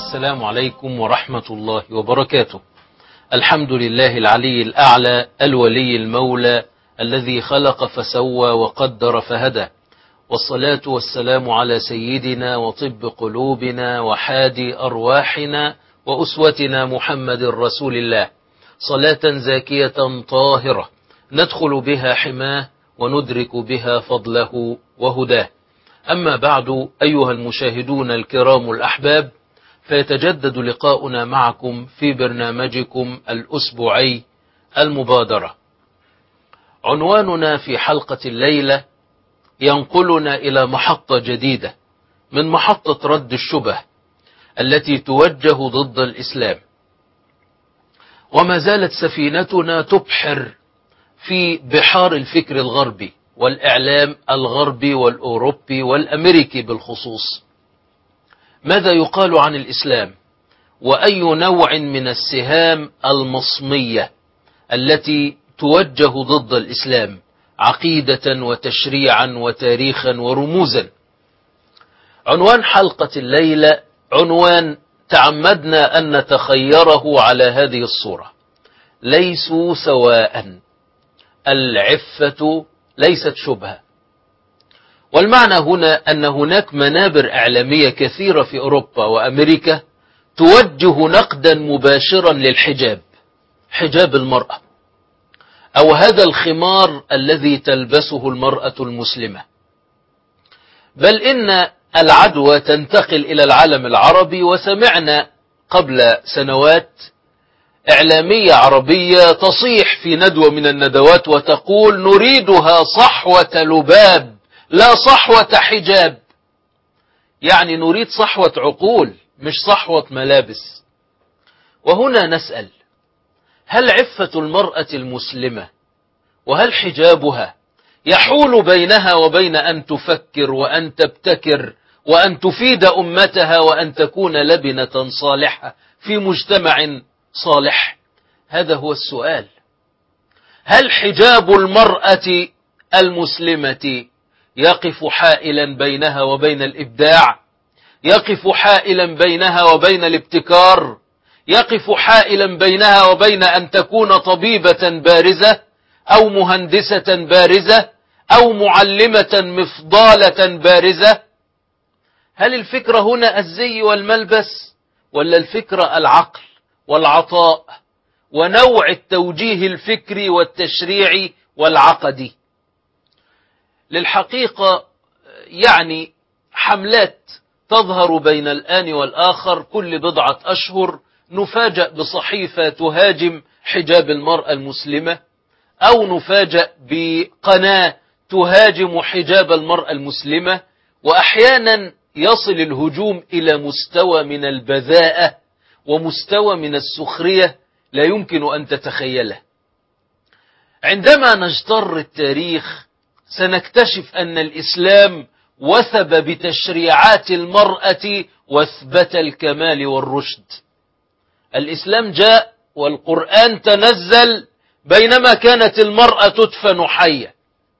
السلام عليكم ورحمة الله وبركاته. الحمد لله العلي الأعلى الولي المولى الذي خلق فسوى وقدر فهدى، والصلاة والسلام على سيدنا وطب قلوبنا وحادي أرواحنا وأسوتنا محمد رسول الله، صلاة زاكية طاهرة ندخل بها حماه وندرك بها فضله وهداه. أما بعد، أيها المشاهدون الكرام الأحباب، فيتجدد لقاؤنا معكم في برنامجكم الأسبوعي المبادرة. عنواننا في حلقة الليلة ينقلنا إلى محطة جديدة من محطة رد الشبه التي توجه ضد الإسلام، وما زالت سفينتنا تبحر في بحار الفكر الغربي والإعلام الغربي والأوروبي والأمريكي بالخصوص. ماذا يقال عن الإسلام؟ وأي نوع من السهام المصمية التي توجه ضد الإسلام عقيدة وتشريعا وتاريخا ورموزا؟ عنوان حلقة الليلة عنوان تعمدنا أن نتخيره على هذه الصورة: ليسوا سواء، العفة ليست شبهة. والمعنى هنا أن هناك منابر إعلامية كثيرة في أوروبا وأمريكا توجه نقدا مباشرا للحجاب، حجاب المرأة، أو هذا الخمار الذي تلبسه المرأة المسلمة. بل إن العدوى تنتقل إلى العالم العربي، وسمعنا قبل سنوات إعلامية عربية تصيح في ندوة من الندوات وتقول: نريدها صحوة لباب لا صحوة حجاب. يعني نريد صحوة عقول مش صحوة ملابس. وهنا نسأل: هل عفة المرأة المسلمة وهل حجابها يحول بينها وبين أن تفكر وأن تبتكر وأن تفيد أمتها وأن تكون لبنة صالحة في مجتمع صالح؟ هذا هو السؤال. هل حجاب المرأة المسلمة يقف حائلا بينها وبين الإبداع؟ يقف حائلا بينها وبين الابتكار؟ يقف حائلا بينها وبين أن تكون طبيبة بارزة أو مهندسة بارزة أو معلمة مفضالة بارزة؟ هل الفكرة هنا الزي والملبس، ولا الفكرة العقل والعطاء ونوع التوجيه الفكري والتشريعي والعقدي؟ للحقيقة يعني حملات تظهر بين الآن والآخر. كل بضعة أشهر نفاجأ بصحيفة تهاجم حجاب المرأة المسلمة، أو نفاجأ بقناة تهاجم حجاب المرأة المسلمة، وأحيانا يصل الهجوم إلى مستوى من البذاءة ومستوى من السخرية لا يمكن أن تتخيله. عندما نجتر التاريخ سنكتشف أن الإسلام وثب بتشريعات المرأة وثبة الكمال والرشد. الإسلام جاء والقرآن تنزل بينما كانت المرأة تدفن حية،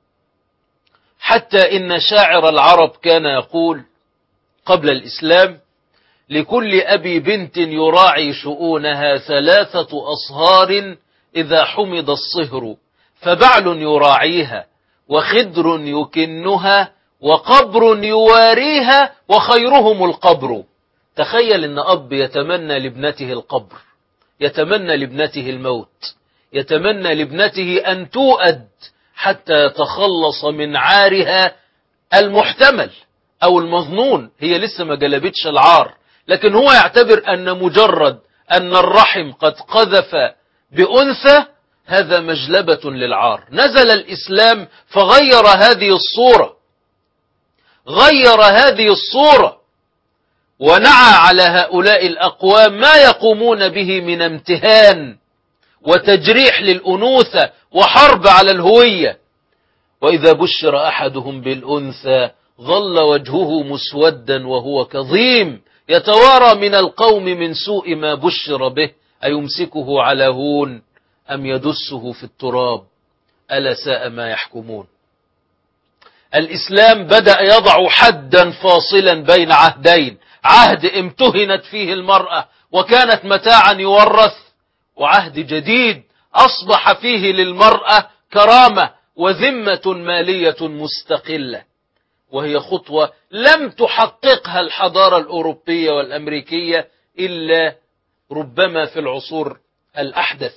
حتى إن شاعر العرب كان يقول قبل الإسلام: لكل أبي بنت يراعي شؤونها 3 أصهار إذا حمض الصهر، فبعل يراعيها وخدر يكنها وقبر يواريها وخيرهم القبر. تخيل أن أب يتمنى لابنته القبر، يتمنى لابنته الموت، يتمنى لابنته أن تؤد حتى يتخلص من عارها المحتمل أو المظنون. هي لسه ما جلبتش العار، لكن هو يعتبر أن مجرد أن الرحم قد قذف بأنثى هذا مجلبة للعار. نزل الإسلام فغير هذه الصورة، غير هذه الصورة، ونعى على هؤلاء الأقوام ما يقومون به من امتهان وتجريح للأنوثة وحرب على الهوية. وإذا بشر أحدهم بالأنثى ظل وجهه مسودا وهو كظيم يتوارى من القوم من سوء ما بشر به، أيمسكه على هون أم يدسه في التراب، ألا ساء ما يحكمون. الإسلام بدأ يضع حدا فاصلا بين عهدين: عهد امتهنت فيه المرأة وكانت متاعا يورث، وعهد جديد أصبح فيه للمرأة كرامة وذمة مالية مستقلة، وهي خطوة لم تحققها الحضارة الأوروبية والأمريكية إلا ربما في العصور الأحدث.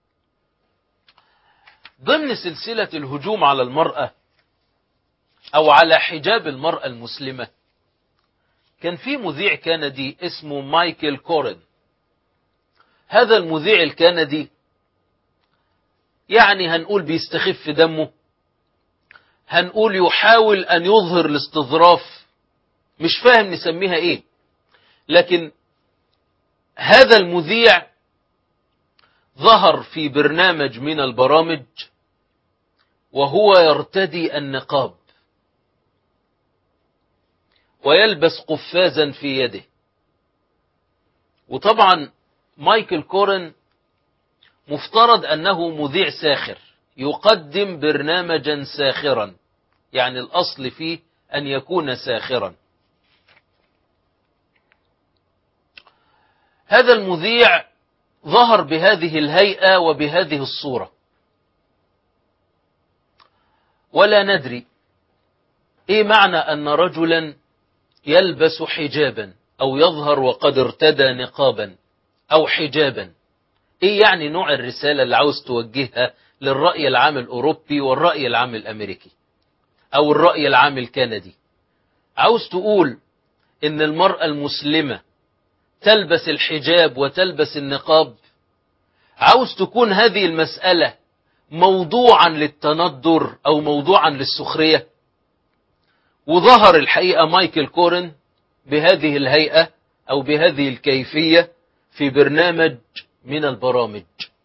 ضمن سلسلة الهجوم على المرأة أو على حجاب المرأة المسلمة، كان في مذيع كندي اسمه مايكل كورين. هذا المذيع الكندي يعني هنقول بيستخف دمه، هنقول يحاول أن يظهر الاستظراف، مش فاهم نسميها إيه، لكن هذا المذيع ظهر في برنامج من البرامج وهو يرتدي النقاب ويلبس قفازا في يده. وطبعا مايكل كورين مفترض أنه مذيع ساخر يقدم برنامجا ساخرا، يعني الأصل فيه أن يكون ساخرا. هذا المذيع ظهر بهذه الهيئة وبهذه الصورة، ولا ندري إيه معنى أن رجلا يلبس حجابا أو يظهر وقد ارتدى نقابا أو حجابا. إيه يعني نوع الرسالة اللي عاوز توجهها للرأي العام الأوروبي والرأي العام الأمريكي أو الرأي العام الكندي؟ عاوز تقول إن المرأة المسلمة تلبس الحجاب وتلبس النقاب؟ عاوز تكون هذه المسألة موضوعا للتندر أو موضوعا للسخرية؟ وظهر الحقيقة مايكل كورين بهذه الهيئة أو بهذه الكيفية في برنامج من البرامج.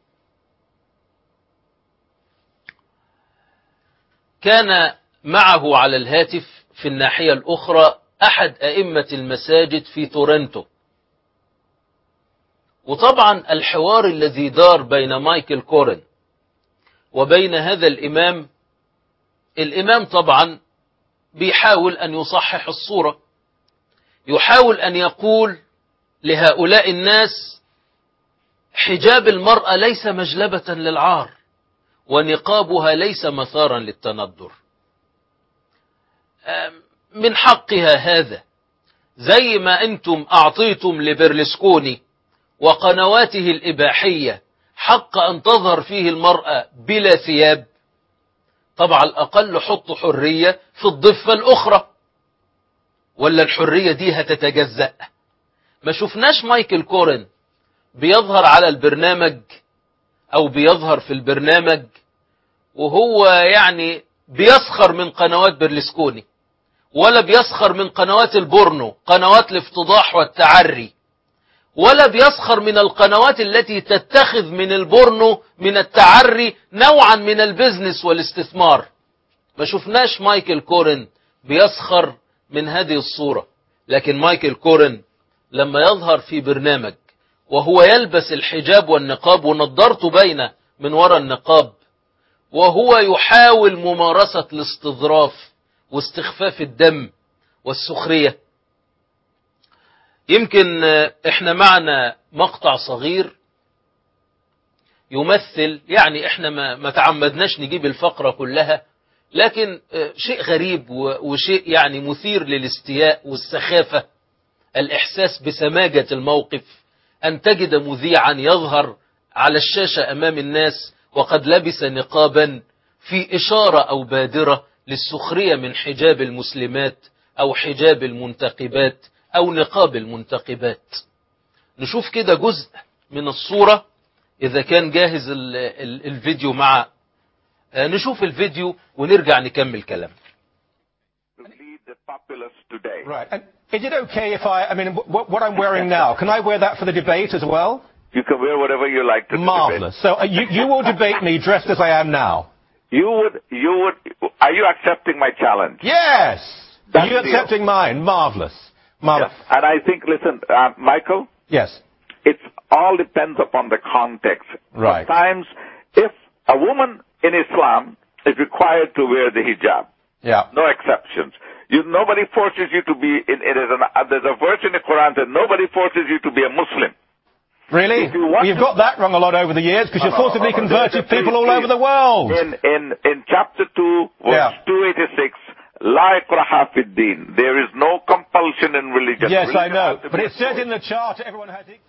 كان معه على الهاتف في الناحية الأخرى أحد أئمة المساجد في تورنتو. وطبعا الحوار الذي دار بين مايكل كورين وبين هذا الإمام طبعا بيحاول أن يصحح الصورة، يحاول أن يقول لهؤلاء الناس حجاب المرأة ليس مجلبة للعار ونقابها ليس مثارا للتندر، من حقها هذا، زي ما أنتم أعطيتم لبرلسكوني وقنواته الإباحية حق أن تظهر فيه المرأة بلا ثياب، طبعا الأقل حطوا حرية في الضفة الأخرى، ولا الحرية دي هتتجزأ؟ ما شفناش مايكل كورين بيظهر على البرنامج أو بيظهر في البرنامج وهو يعني بيسخر من قنوات برلسكوني، ولا بيسخر من قنوات البورنو، قنوات الافتضاح والتعري، ولا بيسخر من القنوات التي تتخذ من البورنو من التعري نوعا من البزنس والاستثمار. ما شفناش مايكل كورين بيسخر من هذه الصورة. لكن مايكل كورين لما يظهر في برنامج وهو يلبس الحجاب والنقاب ونضارته باينة من وراء النقاب، وهو يحاول ممارسة الاستظراف واستخفاف الدم والسخرية. يمكن احنا معنا مقطع صغير يمثل، يعني احنا ما تعمدناش نجيب الفقرة كلها، لكن شيء غريب وشيء يعني مثير للاستياء والسخافة، الإحساس بسماجة الموقف، أن تجد مذيعا يظهر على الشاشة أمام الناس وقد لبس نقابا في إشارة أو بادرة للسخرية من حجاب المسلمات أو حجاب المنتقبات أو نقاب المنتقبات. نشوف كده جزء من الصورة إذا كان جاهز الفيديو مع نشوف الفيديو ونرجع نكمل كلام. Right. And is it okay if I mean, what I'm wearing now, can I wear that for the debate as well? You can wear whatever you like to Marvelous. So you will debate me dressed as I am now? You would, are you accepting my challenge? Yes! Are you accepting mine? Marvelous. Yes. And I think, listen, Michael? Yes. It all depends upon the context. Right. Sometimes, if a woman in Islam is required to wear the hijab, yeah, no exceptions. Nobody forces you to be. There's a verse in the Quran that nobody forces you to be a Muslim. Really? You've got that wrong a lot over the years because you've forcibly converted people all over the world. In chapter 2, verse 286, La ikraha fid din. There is no compulsion in religion. Yes, I know. But it says in the chart everyone has equal.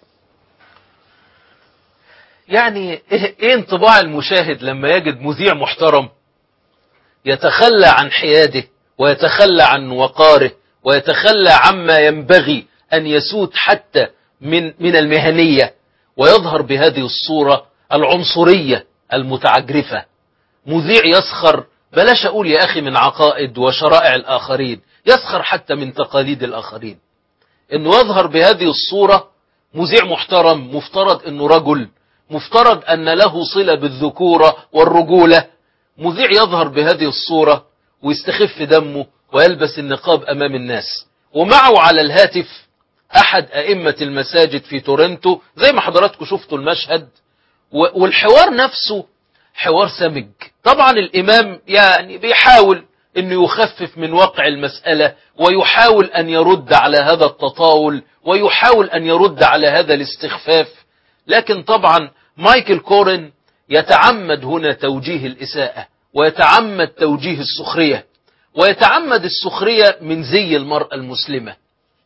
يعني ايه انطباع المشاهد لما يجد مذيع محترم يتخلى عن حياده ويتخلى عن وقاره ويتخلى عما ينبغي أن يسود حتى من المهنية ويظهر بهذه الصورة العنصرية المتعجرفة. مذيع يسخر، بلاش أقول يا أخي من عقائد وشرائع الآخرين، يسخر حتى من تقاليد الآخرين. إنه يظهر بهذه الصورة مذيع محترم، مفترض إنه رجل، مفترض أن له صلة بالذكورة والرجولة. مذيع يظهر بهذه الصورة ويستخف دمه ويلبس النقاب أمام الناس، ومعه على الهاتف أحد أئمة المساجد في تورنتو زي ما حضراتكم شفتوا المشهد. والحوار نفسه حوار سمج. طبعا الإمام يعني بيحاول أنه يخفف من وقع المسألة ويحاول أن يرد على هذا التطاول ويحاول أن يرد على هذا الاستخفاف، لكن طبعا مايكل كورين يتعمد هنا توجيه الإساءة ويتعمد توجيه السخرية ويتعمد السخرية من زي المرأة المسلمة.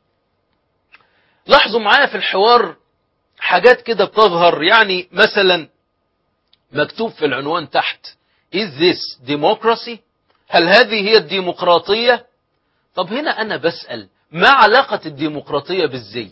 لاحظوا معايا في الحوار حاجات كده بتظهر، يعني مثلا مكتوب في العنوان تحت Is this democracy؟ هل هذه هي الديمقراطية؟ طب هنا أنا بسأل ما علاقة الديمقراطية بالزي؟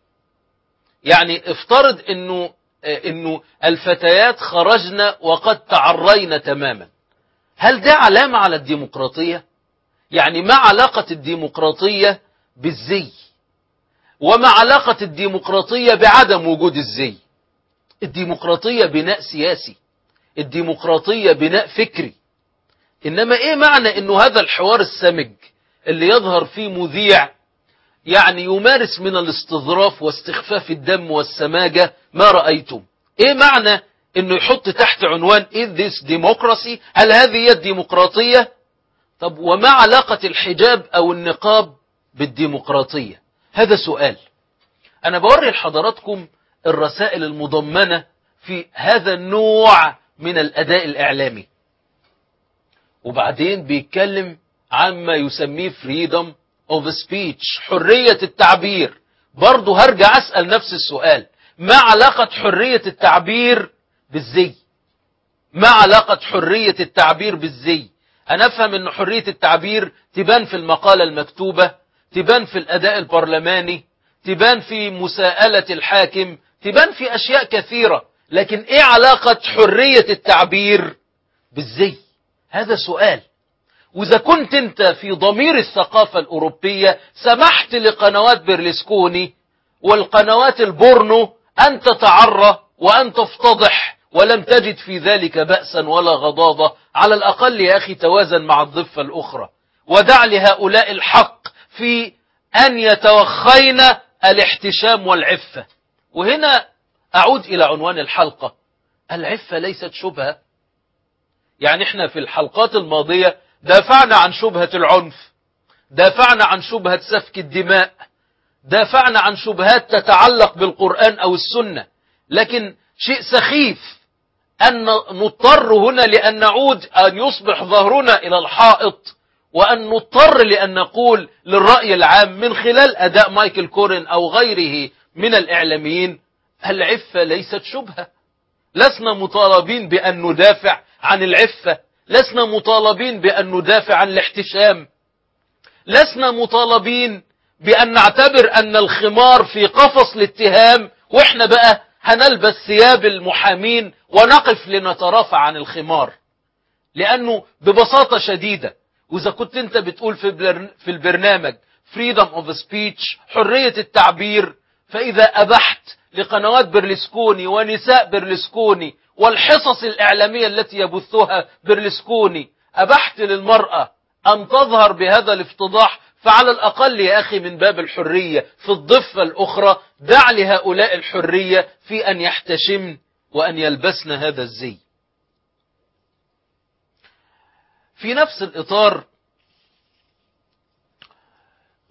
يعني افترض إنه الفتيات خرجنا وقد تعرينا تماما، هل ده علامة على الديمقراطية؟ يعني ما علاقة الديمقراطية بالزي؟ وما علاقة الديمقراطية بعدم وجود الزي؟ الديمقراطية بناء سياسي، الديمقراطية بناء فكري. إنما إيه معنى إنه هذا الحوار السمج اللي يظهر فيه مذيع يعني يمارس من الاستظراف واستخفاف الدم والسماجة ما رأيتم؟ إيه معنى إنه يحط تحت عنوان Is this democracy؟ هل هذه هي الديمقراطية؟ طب وما علاقة الحجاب أو النقاب بالديمقراطية؟ هذا سؤال. أنا بوري لحضراتكم الرسائل المضمنة في هذا النوع من الأداء الإعلامي، وبعدين بيتكلم عما يسميه freedom of speech، حرية التعبير. برضو هرجع أسأل نفس السؤال، ما علاقة حرية التعبير بالزي؟ ما علاقة حرية التعبير بالزي؟ أنا أفهم أن حرية التعبير تبان في المقالة المكتوبة، تبان في الأداء البرلماني، تبان في مساءلة الحاكم، تبان في أشياء كثيرة، لكن إيه علاقة حرية التعبير بالزي؟ هذا سؤال. وإذا كنت أنت في ضمير الثقافة الأوروبية سمحت لقنوات بيرلسكوني والقنوات البورنو أن تتعرى وأن تفتضح ولم تجد في ذلك بأسا ولا غضاضة، على الأقل يا أخي توازن مع الضفة الأخرى ودع لهؤلاء الحق في أن يتوخين الاحتشام والعفة. وهنا أعود إلى عنوان الحلقة، العفة ليست شبهة. يعني احنا في الحلقات الماضية دافعنا عن شبهة العنف، دافعنا عن شبهة سفك الدماء، دافعنا عن شبهات تتعلق بالقرآن أو السنة، لكن شيء سخيف أن نضطر هنا لأن نعود أن يصبح ظهرنا إلى الحائط، وأن نضطر لأن نقول للرأي العام من خلال أداء مايكل كورين أو غيره من الإعلاميين العفة ليست شبهة. لسنا مطالبين بأن ندافع عن العفة، لسنا مطالبين بأن ندافع عن الاحتشام، لسنا مطالبين بأن نعتبر أن الخمار في قفص الاتهام وإحنا بقى هنلبس ثياب المحامين ونقف لنترافع عن الخمار. لأنه ببساطة شديدة، وإذا كنت أنت بتقول في البرنامج freedom of speech، حرية التعبير، فإذا أبحت لقنوات برلسكوني ونساء برلسكوني والحصص الإعلامية التي يبثها برلسكوني، أبحت للمرأة أن تظهر بهذا الافتضاح، فعلى الأقل يا أخي من باب الحرية في الضفة الأخرى دع لهؤلاء الحرية في أن يحتشمن وأن يلبسن هذا الزي. في نفس الإطار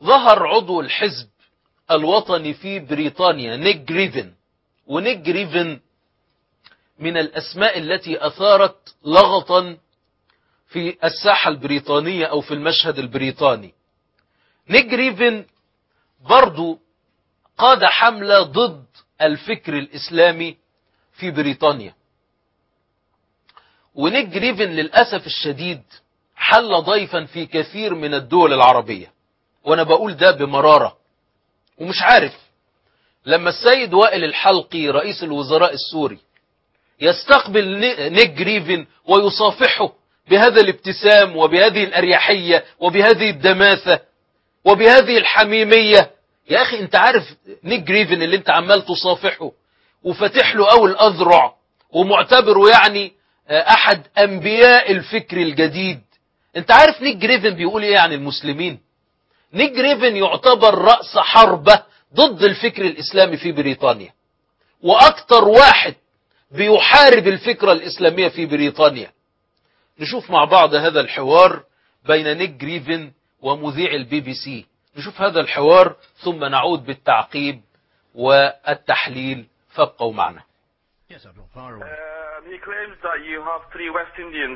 ظهر عضو الحزب الوطني في بريطانيا نيك جريفن. ونيك جريفن من الأسماء التي أثارت لغطا في الساحة البريطانية أو في المشهد البريطاني. نيك جريفن برضو قاد حملة ضد الفكر الإسلامي في بريطانيا. ونيك جريفن للأسف الشديد حل ضيفا في كثير من الدول العربية، وأنا بقول ده بمرارة. ومش عارف لما السيد وائل الحلقي رئيس الوزراء السوري يستقبل نيك جريفن ويصافحه بهذا الابتسام وبهذه الأريحية وبهذه الدماثة وبهذه الحميمية، يا أخي أنت عارف نيك جريفن اللي أنت عمال تصافحه وفتح له أول أذرع ومعتبره يعني أحد أنبياء الفكر الجديد، أنت عارف نيك جريفن بيقول إيه عن المسلمين؟ نيك جريفن يعتبر رأس حربة ضد الفكر الإسلامي في بريطانيا، وأكتر واحد بيحارب الفكرة الإسلامية في بريطانيا. نشوف مع بعض هذا الحوار بين نيك جريفن ومذيع البي بي سي. نشوف هذا الحوار ثم نعود بالتعقيب والتحليل، فابقوا معنا. He claims that you have 3 West Indians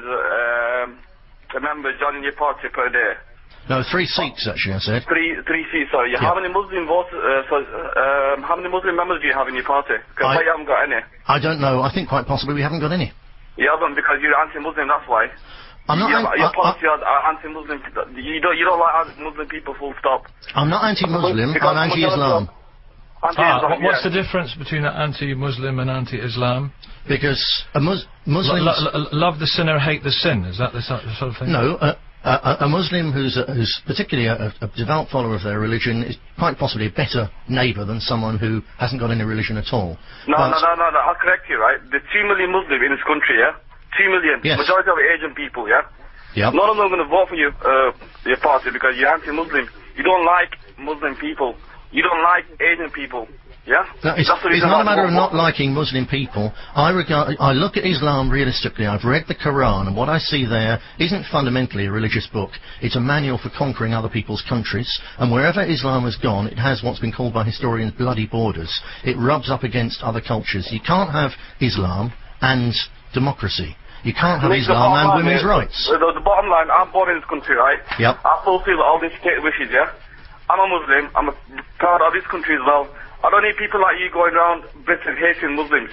members joining your party per day. No, 3 seats actually, I said. Three seats, sorry. Yeah. How many Muslim votes, how many Muslim members do you have in your party? Because you haven't got any. I don't know. I think quite possibly we haven't got any. You haven't because you're anti-Muslim, that's why. I'm not. Your policy are anti-Muslim. You don't like Muslim people, full stop. I'm not anti-Muslim. I'm anti-Islam. What's the difference between anti-Muslim and anti-Islam? Because Muslims love the sinner, hate the sin. Is that the sort of thing? No. A Muslim who's particularly a devout follower of their religion is quite possibly a better neighbour than someone who hasn't got any religion at all. No, I'll correct you, right? The 2 million Muslims in this country, yeah? 2 million. Yes. Majority of Asian people, yeah? Yep. None of them are going to vote for your party because you're anti-Muslim. You don't like Muslim people. You don't like Asian people. Yeah? No, it's not a matter of not liking Muslim people. I look at Islam realistically. I've read the Quran, and what I see there isn't fundamentally a religious book. It's a manual for conquering other people's countries, and wherever Islam has gone, it has what's been called by historians bloody borders. It rubs up against other cultures. You can't have Islam and democracy. You can't have Islam and women's rights. The bottom line, I'm born in this country, right? Yep. I fulfill all these state wishes, yeah? I'm a Muslim. I'm a proud of this country as well. I don't need people like you going around Britain hating Muslims.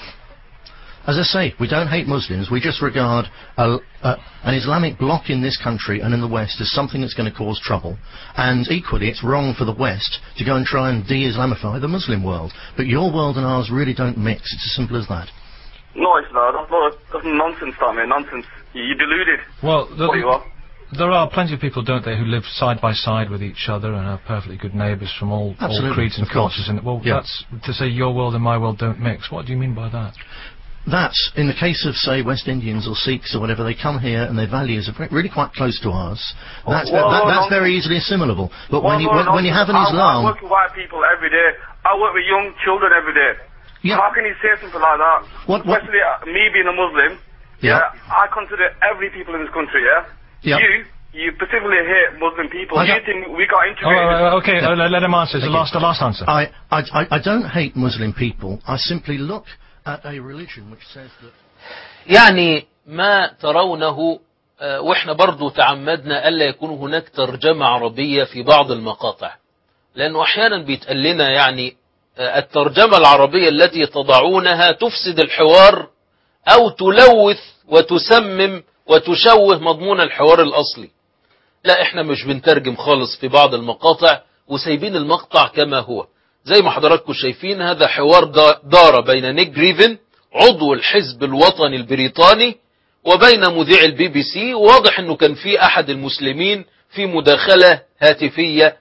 As I say, we don't hate Muslims. We just regard an Islamic bloc in this country and in the West as something that's going to cause trouble. And equally, it's wrong for the West to go and try and de-Islamify the Muslim world. But your world and ours really don't mix. It's as simple as that. No, it's not. That's nonsense, man. Nonsense. You're deluded. Well, what you are. There are plenty of people, don't they, who live side by side with each other and are perfectly good neighbours from all creeds and cultures. And that's to say your world and my world don't mix. What do you mean by that? That's, in the case of, say, West Indians or Sikhs or whatever, they come here and their values are really quite close to ours. That's very easily assimilable. But when you have an Islam... I work with white people every day. I work with young children every day. Yeah. How can you say something like that? Especially me being a Muslim. Yeah. I consider every people in this country, yeah? Yeah. You particularly hate Muslim people. You think we got integrated? Okay, let him answer. The last answer. I don't hate Muslim people. I simply look at a religion which says that... يعني ما ترونه واحنا برضو تعمدنا ألا يكون هناك ترجمة عربية في بعض المقاطع، لأنه أحيانا بيتقال لنا يعني الترجمة العربية التي تضعونها تفسد الحوار أو تلوث وتسمم وتشوه مضمون الحوار الأصلي. لا، احنا مش بنترجم خالص في بعض المقاطع وسايبين المقطع كما هو. زي ما حضراتكم شايفين هذا حوار دار بين نيك جريفن عضو الحزب الوطني البريطاني وبين مذيع البي بي سي. واضح انه كان في احد المسلمين في مداخلة هاتفية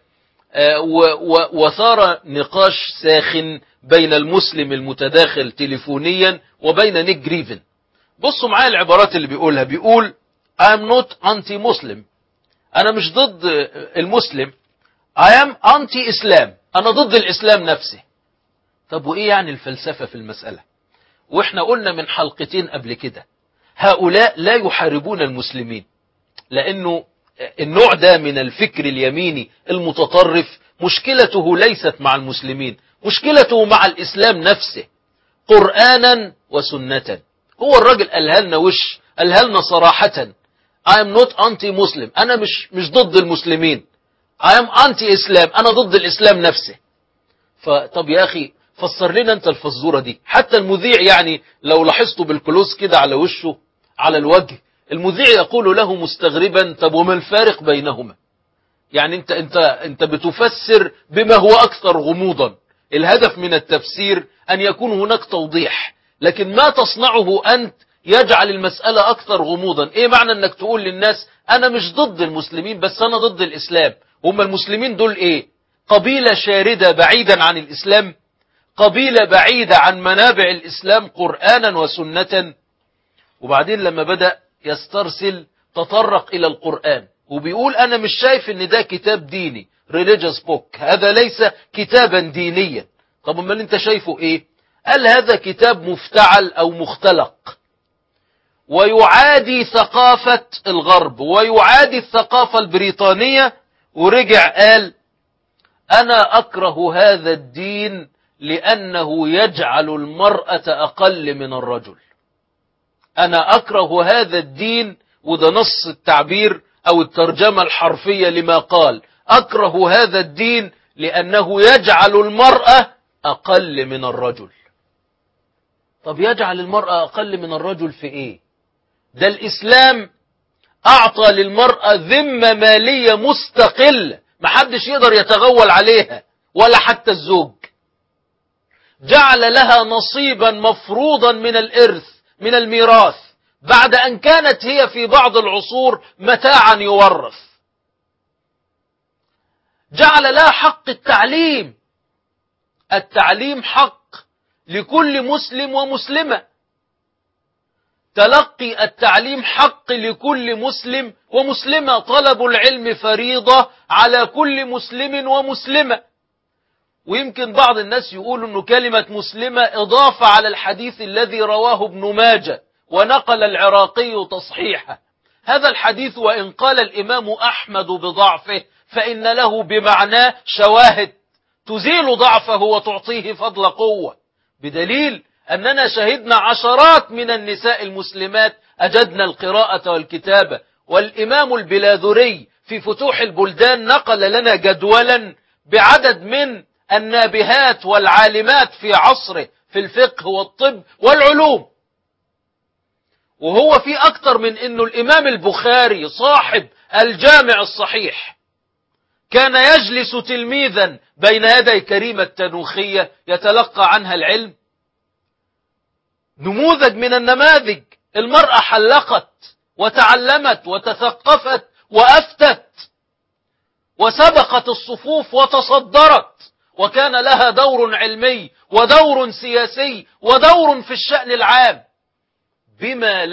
وثار نقاش ساخن بين المسلم المتداخل تليفونيا وبين نيك جريفن. بصوا معايا العبارات اللي بيقولها. بيقول I am not anti-Muslim. أنا مش ضد المسلم. I am anti-Islam. أنا ضد الإسلام نفسه. طب وإيه يعني الفلسفة في المسألة؟ وإحنا قلنا من حلقتين قبل كده هؤلاء لا يحاربون المسلمين، لأنه النوع ده من الفكر اليميني المتطرف مشكلته ليست مع المسلمين، مشكلته مع الإسلام نفسه قرآنا وسنة. هو الراجل قالها لنا قالها لنا صراحة I am not anti-Muslim، أنا مش ضد المسلمين، I am anti-Islam، أنا ضد الإسلام نفسه. فطب يا أخي فسر لنا أنت الفزورة دي. حتى المذيع يعني لو لاحظتوا بالكلوز كده على وشه على الوجه، المذيع يقول له مستغربا طب وما الفارق بينهما؟ يعني انت بتفسر بما هو أكثر غموضا. الهدف من التفسير أن يكون هناك توضيح، لكن ما تصنعه أنت يجعل المسألة أكثر غموضا. إيه معنى أنك تقول للناس أنا مش ضد المسلمين بس أنا ضد الإسلام؟ هم المسلمين دول إيه؟ قبيلة شاردة بعيدا عن الإسلام، قبيلة بعيدة عن منابع الإسلام قرآنا وسنة. وبعدين لما بدأ يسترسل تطرق إلى القرآن وبيقول أنا مش شايف أن ده كتاب ديني religious book، هذا ليس كتابا دينيا. طب امال انت شايفه ايه؟ قال هذا كتاب مفتعل أو مختلق ويعادي ثقافة الغرب ويعادي الثقافة البريطانية. ورجع قال أنا أكره هذا الدين لأنه يجعل المرأة أقل من الرجل. أنا أكره هذا الدين، وده نص التعبير أو الترجمة الحرفية لما قال، أكره هذا الدين لأنه يجعل المرأة أقل من الرجل. طب يجعل المرأة أقل من الرجل في إيه؟ ده الإسلام أعطى للمرأة ذمة مالية مستقلة محدش يقدر يتغول عليها ولا حتى الزوج. جعل لها نصيبا مفروضا من الإرث من الميراث بعد أن كانت هي في بعض العصور متاعا يورث. جعل لها حق التعليم. التعليم حق لكل مسلم ومسلمة. تلقي التعليم حق لكل مسلم ومسلمة. طلب العلم فريضة على كل مسلم ومسلمة. ويمكن بعض الناس يقولوا أنه كلمة مسلمة إضافة على الحديث الذي رواه ابن ماجه ونقل العراقي تصحيحه. هذا الحديث وإن قال الإمام أحمد بضعفه فإن له بمعناه شواهد تزيل ضعفه وتعطيه فضل قوة، بدليل أننا شهدنا عشرات من النساء المسلمات أجدن القراءة والكتابة. والإمام البلاذري في فتوح البلدان نقل لنا جدولا بعدد من النابهات والعالمات في عصره في الفقه والطب والعلوم. وهو في أكثر من أنه الإمام البخاري صاحب الجامع الصحيح كان يجلس تلميذا بين يدي كريمة التنوخية يتلقى عنها العلم. نموذج من النماذج. المرأة حلقت وتعلمت وتثقفت وأفتت وسبقت الصفوف وتصدرت، وكان لها دور علمي ودور سياسي ودور في الشأن العام، بما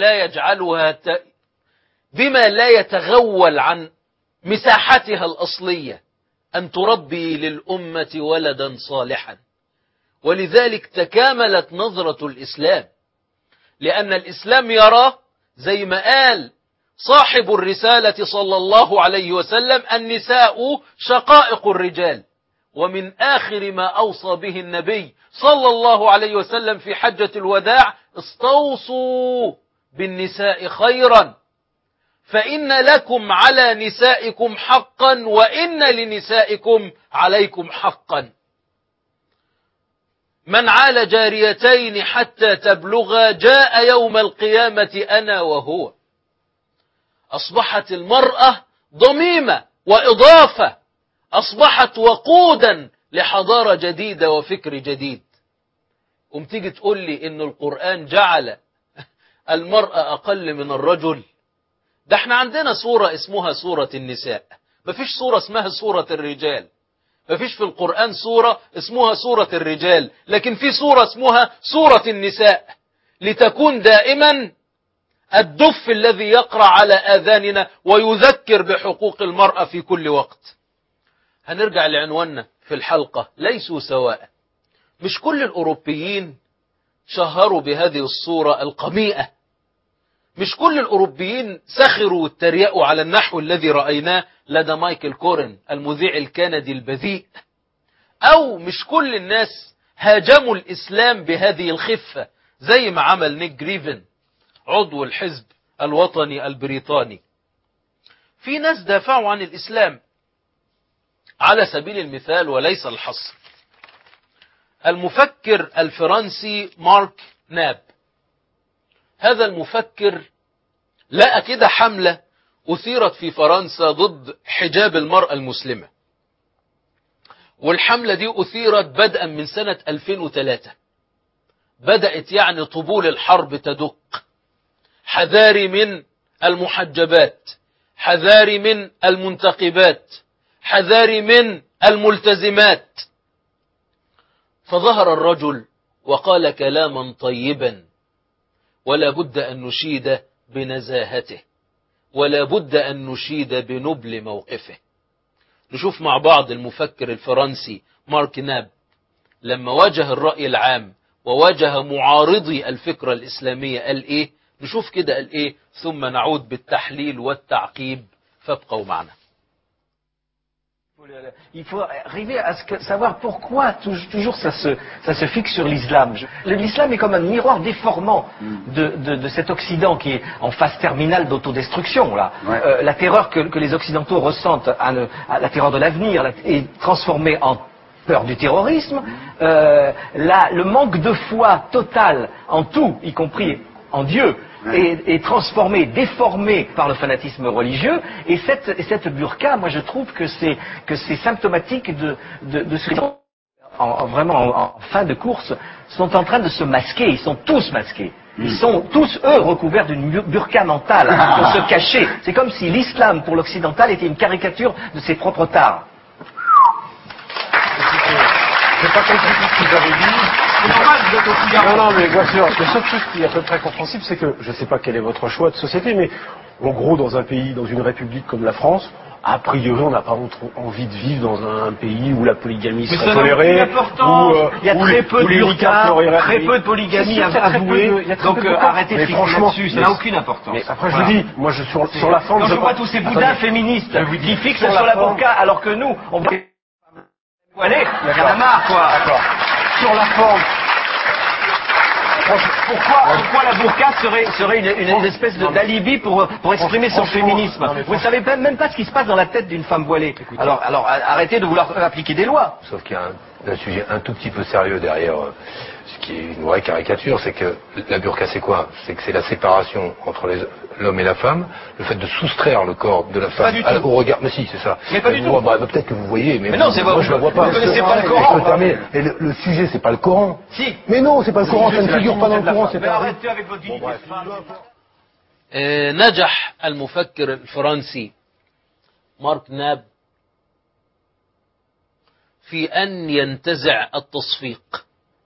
لا يتغول عن مساحتها الأصلية أن تربي للأمة ولدا صالحا. ولذلك تكاملت نظرة الإسلام، لأن الإسلام يرى زي ما قال صاحب الرسالة صلى الله عليه وسلم النساء شقائق الرجال. ومن آخر ما أوصى به النبي صلى الله عليه وسلم في حجة الوداع استوصوا بالنساء خيرا فإن لكم على نسائكم حقا وإن لنسائكم عليكم حقا. من عال جاريتين حتى تبلغا جاء يوم القيامة أنا وهو. أصبحت المرأة ضميمة وإضافة، أصبحت وقودا لحضارة جديدة وفكر جديد. تيجي تقول لي إن القرآن جعل المرأة أقل من الرجل؟ ده احنا عندنا سورة اسمها سورة النساء، مفيش سورة اسمها سورة الرجال. مفيش في القرآن سورة اسمها سورة الرجال، لكن في سورة اسمها سورة النساء، لتكون دائما الدف الذي يقرأ على آذاننا ويذكر بحقوق المرأة في كل وقت. هنرجع لعنواننا في الحلقة، ليسوا سواء. مش كل الأوروبيين شهروا بهذه الصورة القميئة، مش كل الأوروبيين سخروا واتريقوا على النحو الذي رأيناه لدى مايكل كورن المذيع الكندي البذيء، أو مش كل الناس هاجموا الإسلام بهذه الخفة زي ما عمل نيك جريفن عضو الحزب الوطني البريطاني. في ناس دافعوا عن الإسلام، على سبيل المثال وليس الحصر المفكر الفرنسي مارك ناب. هذا المفكر لقى كده حملة أثيرت في فرنسا ضد حجاب المرأة المسلمة، والحملة دي أثيرت بدءا من سنة 2003. بدأت يعني طبول الحرب تدق، حذاري من المحجبات، حذاري من المنتقبات، حذاري من الملتزمات. فظهر الرجل وقال كلاما طيبا، ولا بد أن نشيد بنزاهته، ولا بد أن نشيد بنبل موقفه. نشوف مع بعض المفكر الفرنسي مارك ناب لما واجه الرأي العام وواجه معارضي الفكرة الإسلامية قال إيه. نشوف كده قال إيه، ثم نعود بالتحليل والتعقيب، فابقوا معنا. Il faut arriver à savoir pourquoi toujours ça se fixe sur l'islam. L'islam est comme un miroir déformant de cet Occident qui est en phase terminale d'autodestruction. Là. Ouais. La terreur que les Occidentaux ressentent, la terreur de l'avenir, est transformée en peur du terrorisme. Le manque de foi total en tout, y compris en Dieu, est transformé, déformé par le fanatisme religieux, et cette burqa, moi je trouve que c'est symptomatique de ce qui vraiment en fin de course sont en train de se masquer. Ils sont tous masqués. Ils sont tous, eux, recouverts d'une burqa mentale pour se cacher. C'est comme si l'islam pour l'occidental était une caricature de ses propres tares. J'ai pas compris ce que vous avez dit. Non, mais bien sûr, la seule chose qui est à peu près compréhensible, c'est que, je ne sais pas quel est votre choix de société, mais en gros, dans un pays, dans une république comme la France, a priori, on n'a pas envie de vivre dans un pays où la polygamie serait tolérée, il y a très peu de burqa, très peu de polygamie à avouer, donc arrêtez de fixer là-dessus, ça n'a aucune importance. Mais après, je vous dis, moi, sur la forme... Quand je vois tous ces bouddhas féministes qui fixent sur la burqa, alors que nous, on va... Allez, il y en a marre, quoi. D'accord. Sur la forme... Pourquoi la burqa serait une espèce d'alibi pour exprimer son féminisme? Vous ne savez même pas ce qui se passe dans la tête d'une femme voilée. Alors arrêtez de vouloir appliquer des lois. Sauf qu'il y a un sujet un tout petit peu sérieux derrière ce qui est une vraie caricature, c'est que la burqa c'est quoi? C'est que c'est la séparation entre l'homme et la femme, le fait de soustraire le corps de la femme au regard. Mais si, c'est ça. Mais pas du tout. Peut-être que vous voyez, mais non, c'est moi je ne vois pas. Vous ne connaissez pas le Coran. Et le sujet, c'est pas le Coran. Si. Mais non, c'est pas le Coran, ça ne figure pas dans le Coran. Mais arrêtez avec votre dignité. نجح المفكر الفرنسي مارك ناب في أن ينتزع التصفيق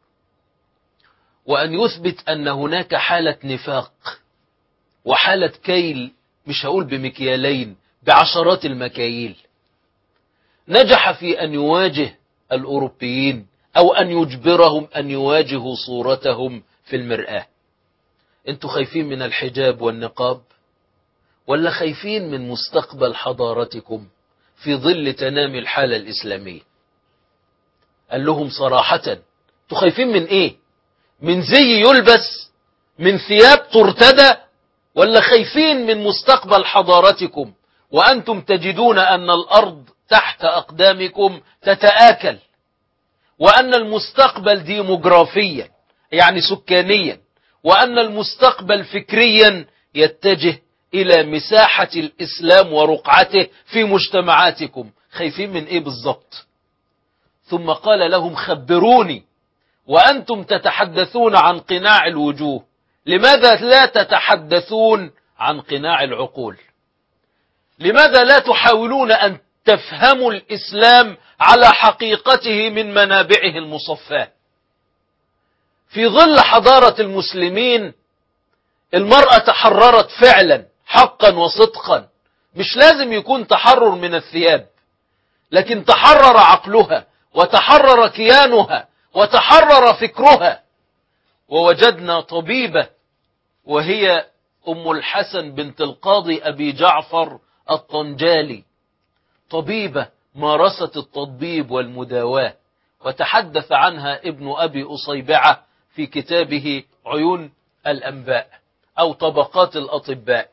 وأن يثبت أن هناك حالة نفاق وحالة كيل، مش هقول بمكيالين، بعشرات المكاييل. نجح في أن يواجه الأوروبيين أو أن يجبرهم أن يواجهوا صورتهم في المرآة. انتوا خايفين من الحجاب والنقاب ولا خايفين من مستقبل حضارتكم في ظل تنامي الحالة الإسلامية؟ قال لهم صراحة، انتوا خايفين من ايه؟ من زي يلبس، من ثياب ترتدى، ولا خايفين من مستقبل حضارتكم وأنتم تجدون أن الأرض تحت أقدامكم تتآكل، وأن المستقبل ديموغرافيا يعني سكانيا، وأن المستقبل فكريا يتجه إلى مساحة الإسلام ورقعته في مجتمعاتكم؟ خايفين من إيه بالضبط؟ ثم قال لهم خبروني وأنتم تتحدثون عن قناع الوجوه، لماذا لا تتحدثون عن قناع العقول؟ لماذا لا تحاولون أن تفهموا الإسلام على حقيقته من منابعه المصفاة؟ في ظل حضارة المسلمين المرأة تحررت فعلا حقا وصدقا، مش لازم يكون تحرر من الثياب، لكن تحرر عقلها وتحرر كيانها وتحرر فكرها. ووجدنا طبيبة وهي أم الحسن بنت القاضي أبي جعفر الطنجالي، طبيبة مارست التطبيب والمداواة، وتحدث عنها ابن أبي أصيبعة في كتابه عيون الأنباء أو طبقات الأطباء.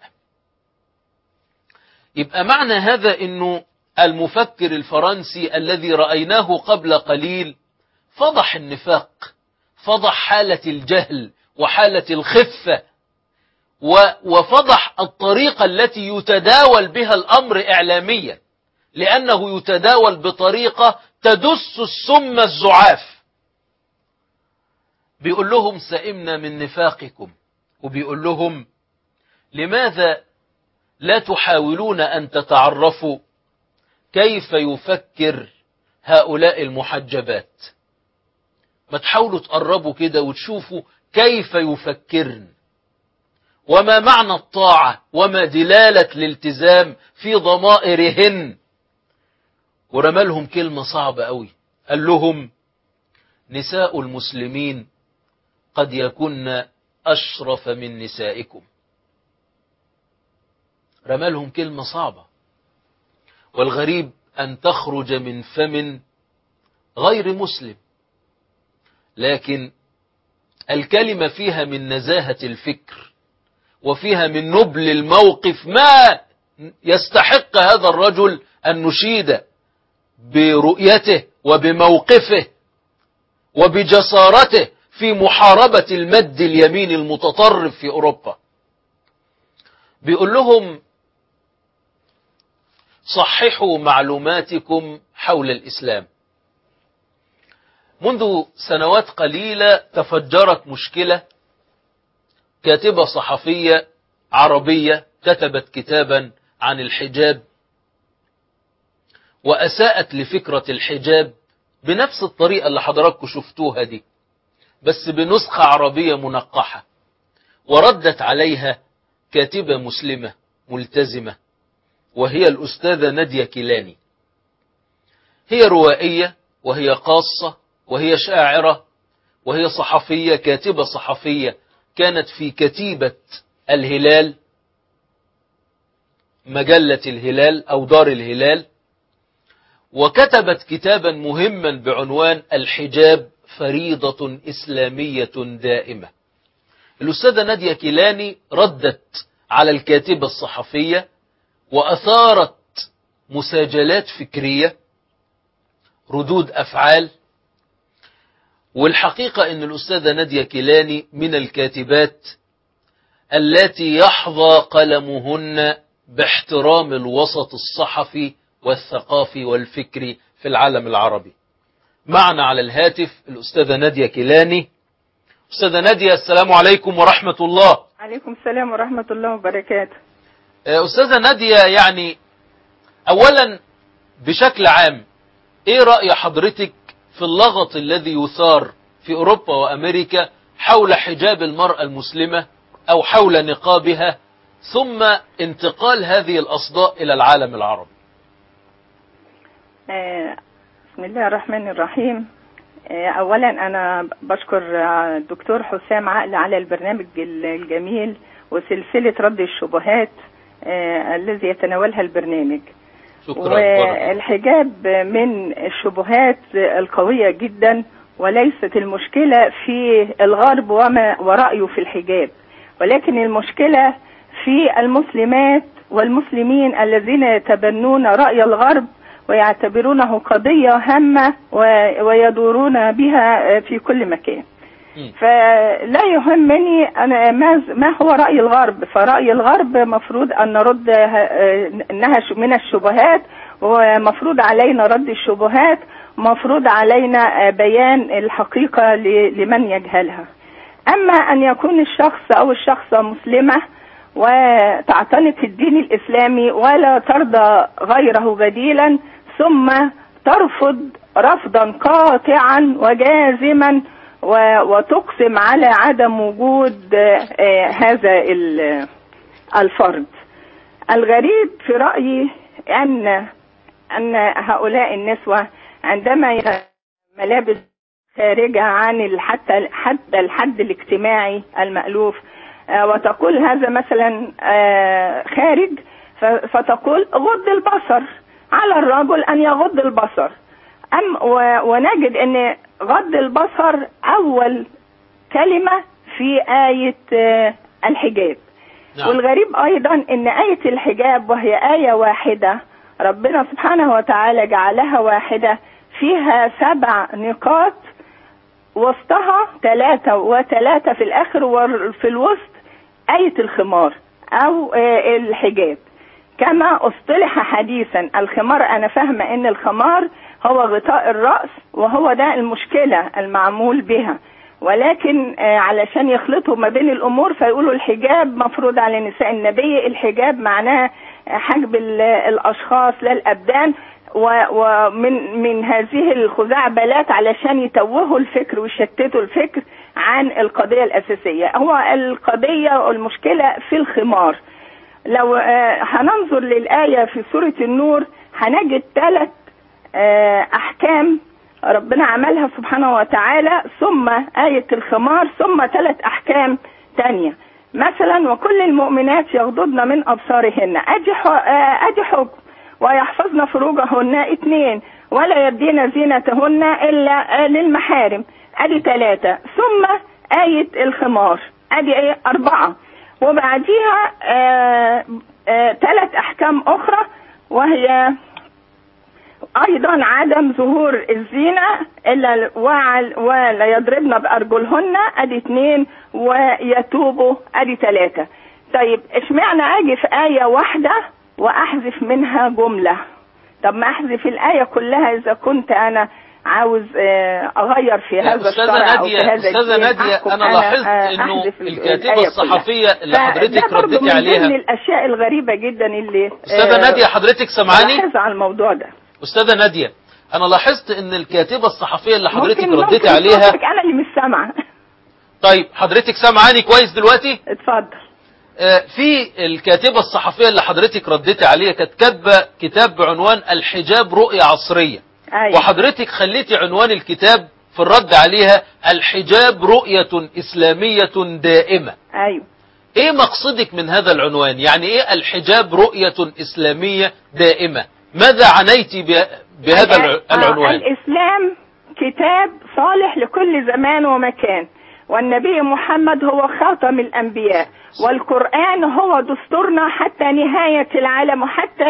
يبقى معنى هذا أنه المفكر الفرنسي الذي رأيناه قبل قليل فضح النفاق، فضح حالة الجهل وحالة الخفة، وفضح الطريقة التي يتداول بها الأمر إعلاميا، لأنه يتداول بطريقة تدس السم الزعاف. بيقول لهم سئمنا من نفاقكم، وبيقول لهم لماذا لا تحاولون أن تتعرفوا كيف يفكر هؤلاء المحجبات؟ ما تحاولوا تقربوا كده وتشوفوا كيف يفكرن، وما معنى الطاعة، وما دلالة الالتزام في ضمائرهن. ورمالهم كلمة صعبة قوي، قال لهم نساء المسلمين قد يكون أشرف من نسائكم. رمالهم كلمة صعبة، والغريب أن تخرج من فم غير مسلم، لكن الكلمة فيها من نزاهة الفكر وفيها من نبل الموقف ما يستحق هذا الرجل أن نشيد برؤيته وبموقفه وبجسارته في محاربة المد اليمين المتطرف في أوروبا. بيقول لهم صححوا معلوماتكم حول الإسلام. منذ سنوات قليلة تفجرت مشكلة. كاتبة صحفية عربية كتبت كتابا عن الحجاب، وأساءت لفكرة الحجاب بنفس الطريقة اللي حضراتكم شفتوها دي، بس بنسخة عربية منقحة. وردت عليها كاتبة مسلمة ملتزمة، وهي الأستاذة نادية كيلاني. هي روائية، وهي قاصة، وهي شاعرة، وهي صحفية، كاتبة صحفية كانت في كتيبة الهلال، مجلة الهلال أو دار الهلال، وكتبت كتابا مهما بعنوان الحجاب فريضة إسلامية دائمة. الأستاذة نادية كيلاني ردت على الكاتبة الصحفية وأثارت مساجلات فكرية، ردود أفعال. والحقيقة أن الأستاذة نادية كيلاني من الكاتبات التي يحظى قلمهن باحترام الوسط الصحفي والثقافي والفكري في العالم العربي. معنا على الهاتف الأستاذة نادية كيلاني. أستاذة نادية، السلام عليكم ورحمة الله. عليكم السلام ورحمة الله وبركاته. أستاذة نادية، يعني أولا بشكل عام إيه رأي حضرتك في اللغط الذي يثار في أوروبا وأمريكا حول حجاب المرأة المسلمة أو حول نقابها، ثم انتقال هذه الأصداء إلى العالم العربي؟ بسم الله الرحمن الرحيم. أولا أنا بشكر الدكتور حسام عقل على البرنامج الجميل وسلسلة رد الشبهات الذي يتناولها البرنامج. شكرا. والحجاب من الشبهات القوية جدا، وليست المشكلة في الغرب وما ورأيه في الحجاب، ولكن المشكلة في المسلمات والمسلمين الذين يتبنون رأي الغرب ويعتبرونه قضية هامة ويدورون بها في كل مكان. فلا يهمني أنا ما هو رأي الغرب، فرأي الغرب مفروض أن نرد أنها من الشبهات، ومفروض علينا رد الشبهات، مفروض علينا بيان الحقيقة لمن يجهلها. أما أن يكون الشخص أو الشخصة مسلمة وتعتنق الدين الإسلامي ولا ترضى غيره بديلا، ثم ترفض رفضا قاطعا وجازما وتقسم على عدم وجود هذا الفرد. الغريب في رأيي أن هؤلاء النسوة عندما ملابس خارجة عن حتى الحد الاجتماعي المألوف، وتقول هذا مثلا خارج، فتقول غض البصر، على الرجل أن يغض البصر. ونجد أن غض البصر أول كلمة في آية الحجاب. نعم. والغريب أيضا أن آية الحجاب وهي آية واحدة ربنا سبحانه وتعالى جعلها واحدة، فيها 7 نقاط، وسطها 3 و3 في الآخر، وفي الوسط آية الخمار أو الحجاب. كما اصطلح حديثا الخمار، أنا فاهمة أن الخمار هو غطاء الرأس، وهو ده المشكلة المعمول بها، ولكن علشان يخلطوا ما بين الأمور فيقولوا الحجاب مفروض على نساء النبي. الحجاب معناه حجب الأشخاص لا الأبدان، ومن هذه الخزعبلات علشان يتوهوا الفكر ويشتتوا الفكر عن القضية الأساسية. هو القضية والمشكلة في الخمار. لو هننظر للآية في سورة النور هنجد 3 أحكام ربنا عملها سبحانه وتعالى، ثم آية الخمار، ثم 3 أحكام تانية. مثلا وكل المؤمنات يغضضن من أبصارهن، أدي حكم، ويحفظن فروجهن 2، ولا يبدين زينتهن إلا للمحارم، أدي 3. ثم آية الخمار، أدي 4. وبعديها 3 أحكام أخرى، وهي أيضا عدم ظهور الزينة إلا ولا يضربن بأرجلهن، أدي 2، ويتوبوا، أدي 3. طيب اشمعنى أجي في آية واحدة وأحذف منها جملة؟ طب ما أحذف الآية كلها إذا كنت أنا عاوز أغير في هذا الشرع أو في هذا الدين. أستاذة نادية، أنا لاحظت إنه الكاتبة الصحفية اللي حضرتك رديتي عليها من الأشياء الغريبة جدا اللي أستاذة نادية حضرتك سمعاني؟ لاحظ على الموضوع ده. أستاذة نادية، أنا لاحظت إن الكاتبة الصحفية اللي حضرتك رديتي عليها أنا اللي مش سامعة. طيب حضرتك سامعاني كويس دلوقتي؟ اتفضل. في الكاتبة الصحفية اللي حضرتك رديتي عليها كانت كاتبة كتاب بعنوان الحجاب رؤية عصرية. أيوة. وحضرتك خليتي عنوان الكتاب في الرد عليها الحجاب رؤية إسلامية دائمة. أيوة. ايه مقصدك من هذا العنوان؟ يعني ايه الحجاب رؤية إسلامية دائمة؟ ماذا عنيتي بهذا العنوان؟ الإسلام كتاب صالح لكل زمان ومكان، والنبي محمد هو خاتم الأنبياء، والقرآن هو دستورنا حتى نهاية العالم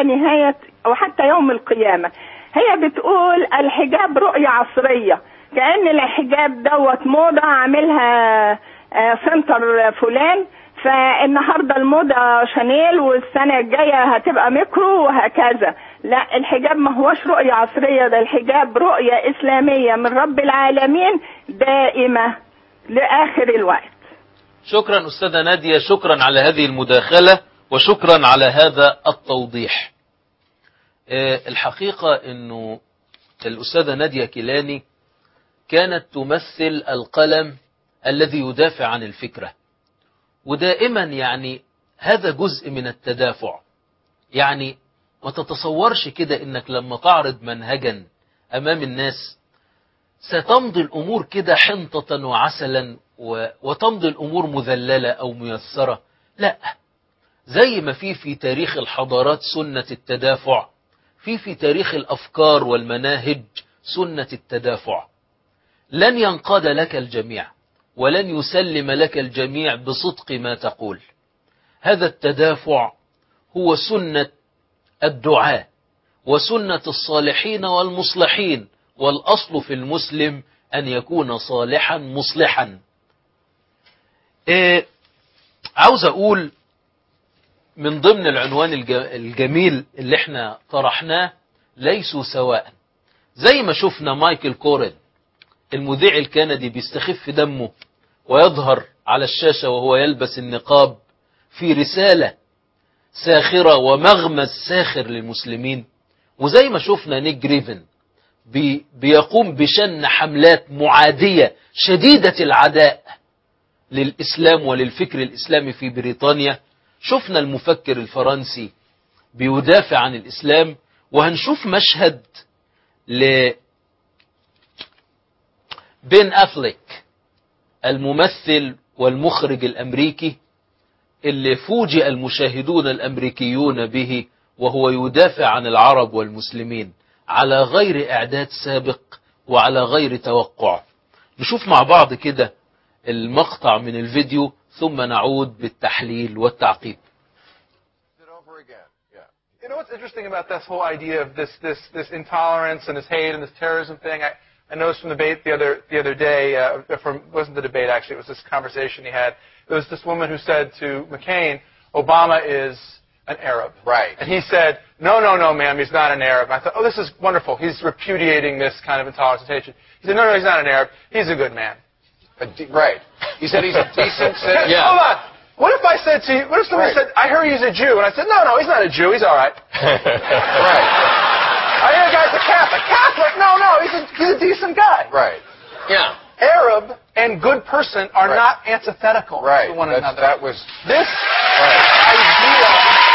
وحتى يوم القيامة. هي بتقول الحجاب رؤية عصرية، كأن الحجاب دوت موضة عاملها سنتر فلان، فالنهاردة الموضة شانيل والسنة الجاية هتبقى ميكرو وهكذا. لا، الحجاب ما هوش رؤية عصرية، ده الحجاب رؤية إسلامية من رب العالمين دائمة لآخر الوقت. شكرا أستاذة نادية، شكرا على هذه المداخلة وشكرا على هذا التوضيح. الحقيقة أنه الأستاذة نادية كيلاني كانت تمثل القلم الذي يدافع عن الفكرة، ودائما يعني هذا جزء من التدافع. يعني ما تتصورش كده انك لما تعرض منهجا امام الناس ستمضي الامور كده حنطة وعسلا وتمضي الامور مذللة او ميسرة. لا، زي ما في تاريخ الحضارات سنة التدافع، في تاريخ الافكار والمناهج سنة التدافع. لن ينقاد لك الجميع ولن يسلم لك الجميع بصدق ما تقول. هذا التدافع هو سنة الدعاء وسنة الصالحين والمصلحين، والأصل في المسلم أن يكون صالحا مصلحا. عاوز أقول من ضمن العنوان الجميل اللي احنا طرحناه ليسوا سواء. زي ما شفنا مايكل كورين المذيع الكندي بيستخف دمه ويظهر على الشاشة وهو يلبس النقاب في رسالة ساخرة ومغمز ساخر للمسلمين، وزي ما شفنا نيك جريفن بيقوم بشن حملات معادية شديدة العداء للإسلام وللفكر الإسلامي في بريطانيا. شفنا المفكر الفرنسي بيدافع عن الإسلام، وهنشوف مشهد بين أفليك الممثل والمخرج الأمريكي اللي فوجئ المشاهدون الأمريكيون به وهو يدافع عن العرب والمسلمين على غير إعداد سابق وعلى غير توقع. نشوف مع بعض كده المقطع من الفيديو ثم نعود بالتحليل والتعقيب. You know what's interesting about this whole idea of this intolerance and this hate and this terrorism thing? I noticed from the debate the other day, wasn't the debate actually, it was this conversation he had. There was this woman who said to McCain, Obama is an Arab. Right. And he said, no, ma'am, he's not an Arab. And I thought, oh, this is wonderful. He's repudiating this kind of intolerance and hatred. He said, no, he's not an Arab. He's a good man. Right. He said he's a decent citizen. Yeah. Hold on. What if I said to you, what if somebody said, I heard he's a Jew, and I said, no, he's not a Jew, he's all right. Right. I hear a guy's a Catholic. Catholic? No, he's a decent guy. Right. Yeah. Arab and good person are not antithetical to one another. That was this idea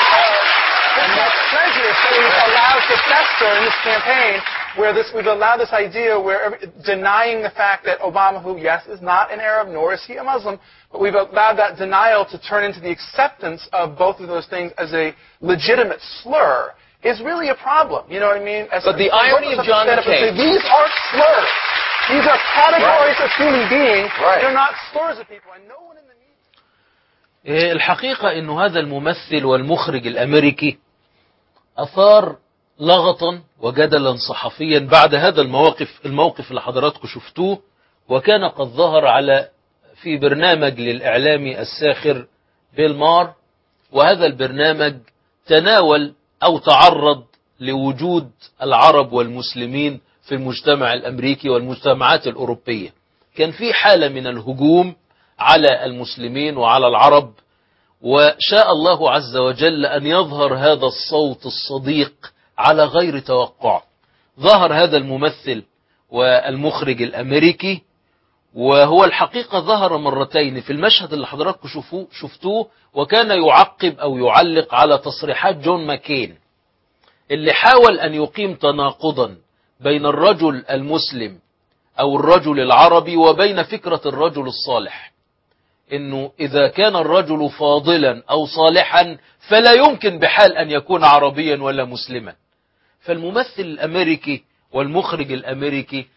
of prejudice that we've allowed to fester in this campaign, where we've allowed this idea where denying the fact that Obama, who, yes, is not an Arab, nor is he a Muslim, but we've allowed that denial to turn into the acceptance of both of those things as a legitimate slur is really a problem. You know what I mean? But the irony of John McCain... These aren't slurs. These are categories of human beings. They're not slurs of people. And no one in the media... الحقيقة إنه هذا الممثل والمخرج الأمريكي أثار لغطا وجدلا صحفيا بعد هذا الموقف اللي حضراتكم شفتوه، وكان قد ظهر في برنامج للإعلامي الساخر بيل مار، وهذا البرنامج تناول أو تعرض لوجود العرب والمسلمين في المجتمع الأمريكي والمجتمعات الأوروبية. كان في حالة من الهجوم على المسلمين وعلى العرب، وشاء الله عز وجل أن يظهر هذا الصوت الصديق على غير توقع. ظهر هذا الممثل والمخرج الأمريكي، وهو الحقيقة ظهر مرتين في المشهد اللي حضراتكم شفتوه، وكان يعقب أو يعلق على تصريحات جون ماكين اللي حاول أن يقيم تناقضا بين الرجل المسلم أو الرجل العربي وبين فكرة الرجل الصالح، إنه إذا كان الرجل فاضلا أو صالحا فلا يمكن بحال أن يكون عربيا ولا مسلما. فالممثل الأمريكي والمخرج الأمريكي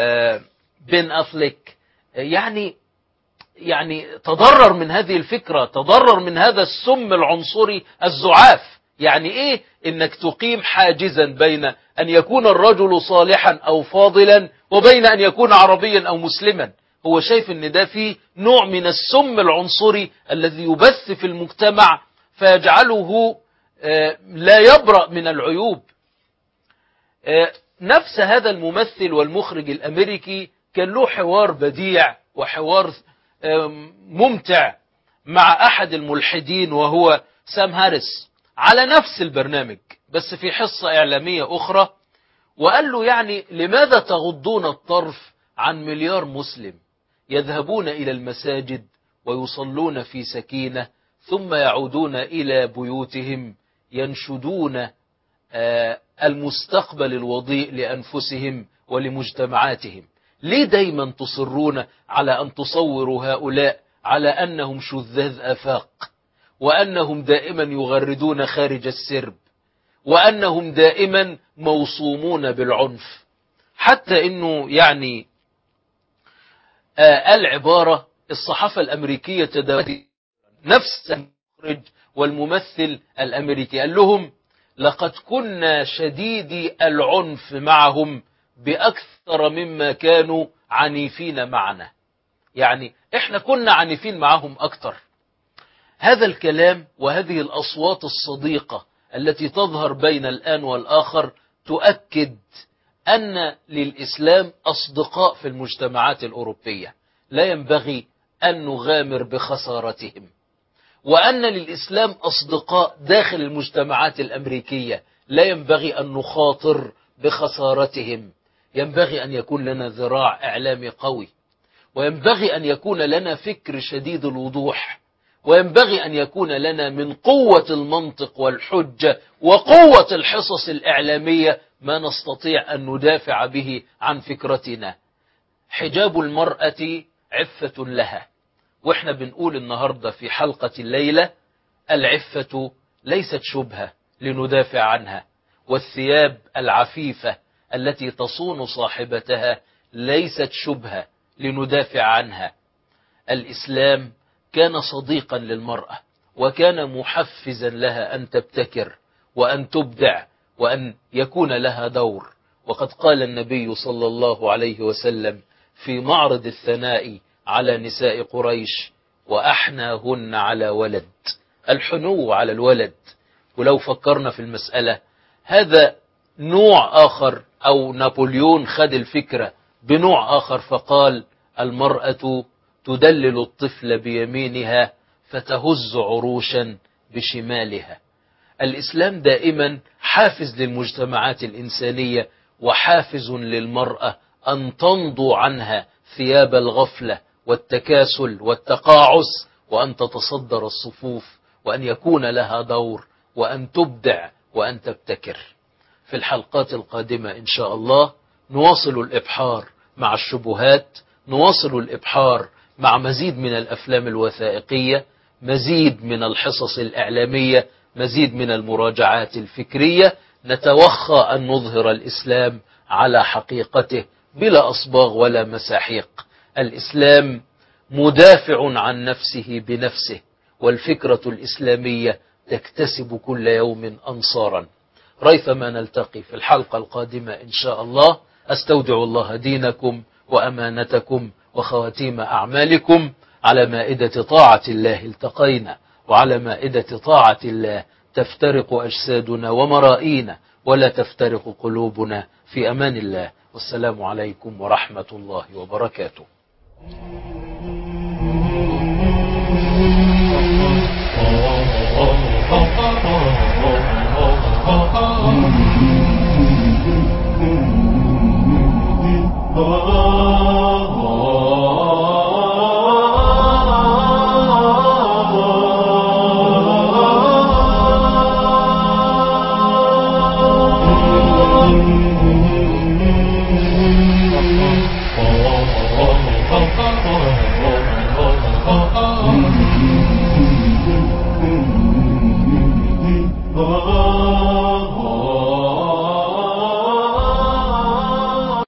بن أفليك يعني تضرر من هذه الفكرة، تضرر من هذا السم العنصري الزعاف. يعني إيه إنك تقيم حاجزا بين أن يكون الرجل صالحا أو فاضلا وبين أن يكون عربيا أو مسلما؟ هو شايف إن ده فيه نوع من السم العنصري الذي يبث في المجتمع فيجعله لا يبرأ من العيوب. نفس هذا الممثل والمخرج الأمريكي كان له حوار بديع وحوار ممتع مع أحد الملحدين وهو سام هاريس على نفس البرنامج، بس في حصة إعلامية أخرى، وقال له يعني لماذا تغضون الطرف عن مليار مسلم يذهبون إلى المساجد ويصلون في سكينة ثم يعودون إلى بيوتهم ينشدون المستقبل الوضيء لأنفسهم ولمجتمعاتهم؟ ليه دايما تصرون على أن تصوروا هؤلاء على أنهم شذاذ آفاق، وأنهم دائما يغردون خارج السرب، وأنهم دائما موصومون بالعنف؟ حتى أنه يعني العبارة الصحافة الأمريكية تداولت نفس المخرج والممثل الأمريكي، قال لهم لقد كنا شديدي العنف معهم بأكثر مما كانوا عنيفين معنا. يعني احنا كنا عنيفين معهم أكثر. هذا الكلام وهذه الأصوات الصديقة التي تظهر بين الآن والآخر تؤكد أن للإسلام أصدقاء في المجتمعات الأوروبية لا ينبغي أن نغامر بخسارتهم، وأن للإسلام أصدقاء داخل المجتمعات الأمريكية لا ينبغي أن نخاطر بخسارتهم. ينبغي أن يكون لنا ذراع إعلامي قوي، وينبغي أن يكون لنا فكر شديد الوضوح، وينبغي أن يكون لنا من قوة المنطق والحجة وقوة الحصص الإعلامية ما نستطيع أن ندافع به عن فكرتنا. حجاب المرأة عفة لها، وإحنا بنقول النهاردة في حلقة الليلة العفة ليست شبهة لندافع عنها، والثياب العفيفة التي تصون صاحبتها ليست شبهة لندافع عنها. الإسلام كان صديقا للمرأة، وكان محفزا لها أن تبتكر وأن تبدع وأن يكون لها دور. وقد قال النبي صلى الله عليه وسلم في معرض الثناء على نساء قريش: وأحناهن على ولد. الحنو على الولد. ولو فكرنا في المسألة، هذا نوع آخر، أو نابليون خد الفكرة بنوع آخر فقال: المرأة تدلل الطفل بيمينها فتهز عروشا بشمالها. الإسلام دائما حافز للمجتمعات الإنسانية، وحافز للمرأة أن تنضو عنها ثياب الغفلة والتكاسل والتقاعس، وأن تتصدر الصفوف، وأن يكون لها دور، وأن تبدع وأن تبتكر. في الحلقات القادمة إن شاء الله نواصل الإبحار مع الشبهات، نواصل الإبحار مع مزيد من الأفلام الوثائقية، مزيد من الحصص الإعلامية، مزيد من المراجعات الفكرية. نتوخى أن نظهر الإسلام على حقيقته بلا أصباغ ولا مساحيق. الإسلام مدافع عن نفسه بنفسه، والفكرة الإسلامية تكتسب كل يوم أنصارا. ريثما نلتقي في الحلقة القادمة إن شاء الله. أستودع الله دينكم وأمانتكم وخواتيم أعمالكم. على مائدة طاعة الله التقينا، وعلى مائدة طاعة الله تفترق أجسادنا ومرائينا، ولا تفترق قلوبنا. في أمان الله، والسلام عليكم ورحمة الله وبركاته.